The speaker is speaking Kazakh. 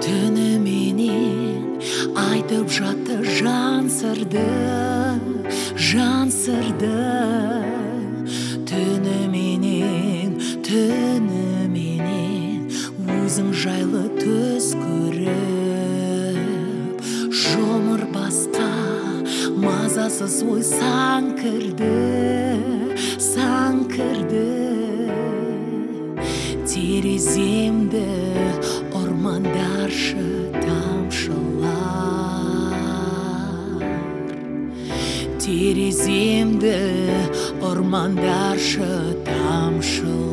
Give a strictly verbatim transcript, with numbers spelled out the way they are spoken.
Түніменен айтып жатты жан сырды, жан сырды. Түніменен, түніменен өзің жайлы түс көріп, жұмыр басқа мазасыз ой сан кірді, сан кірді. Тереземді ормандаршы тамшылар, тереземді ормандаршы тамшылар.